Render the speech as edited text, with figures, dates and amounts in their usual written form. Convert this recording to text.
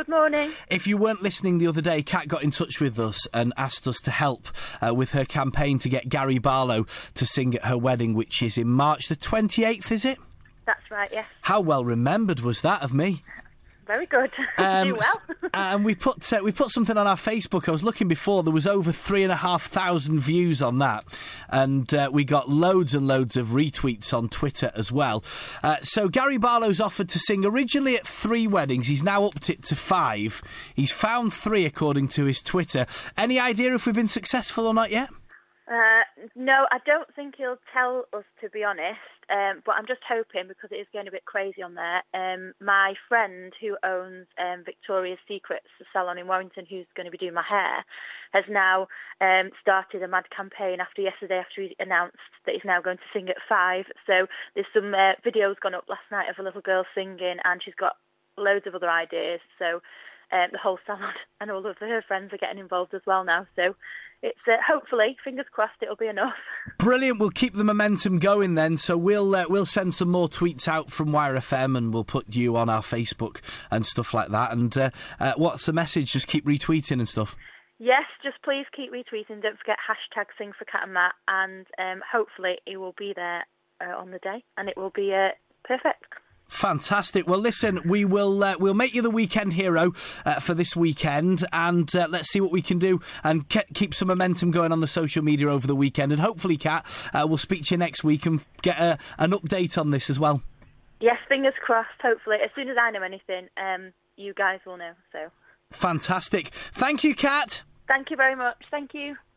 Good morning. If you weren't listening the other day, Kat got in touch with us and asked us to help with her campaign to get Gary Barlow to sing at her wedding, which is in March the 28th, is it? That's right, yes. How well remembered was that of me? Very good. You do well. And we put something on our Facebook. I was looking before. There was over 3,500 views on that. And we got loads and loads of retweets on Twitter as well. So Gary Barlow's offered to sing originally at 3 weddings. He's now upped it to 5. He's found 3 according to his Twitter. Any idea if we've been successful or not yet? No, I don't think he'll tell us, to be honest. But I'm just hoping, because it is going a bit crazy on there. My friend who owns Victoria's Secrets, the salon in Warrington, who's going to be doing my hair, has now started a mad campaign after he announced that he's now going to sing at 5. So there's some videos gone up last night of a little girl singing, and she's got loads of other ideas. So the whole salon and all of her friends are getting involved as well now. So it's hopefully, fingers crossed, it'll be enough. Brilliant. We'll keep the momentum going then. So we'll send some more tweets out from Wire FM, and we'll put you on our Facebook and stuff like that. And what's the message? Just keep retweeting and stuff. Yes, just please keep retweeting. Don't forget hashtag Sing for Kat and Matt, and hopefully he will be there on the day, and it will be perfect. Fantastic. Well, listen, we'll make you the weekend hero for this weekend, and let's see what we can do and keep some momentum going on the social media over the weekend. And hopefully, Kat, we'll speak to you next week and get an update on this as well. Yes, fingers crossed. Hopefully, as soon as I know anything, you guys will know. So fantastic. Thank you, Kat. Thank you very much. Thank you.